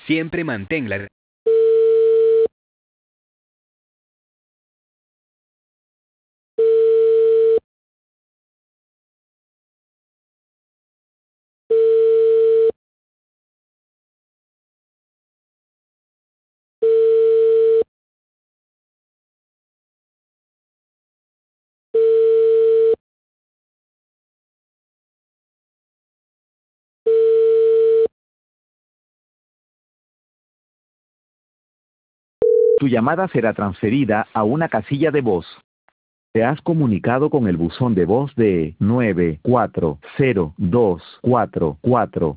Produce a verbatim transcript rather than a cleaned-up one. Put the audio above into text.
Siempre mantén la... Tu llamada será transferida a una casilla de voz. Te has comunicado con el buzón de voz de nueve cuatro cero dos cuatro cuatro.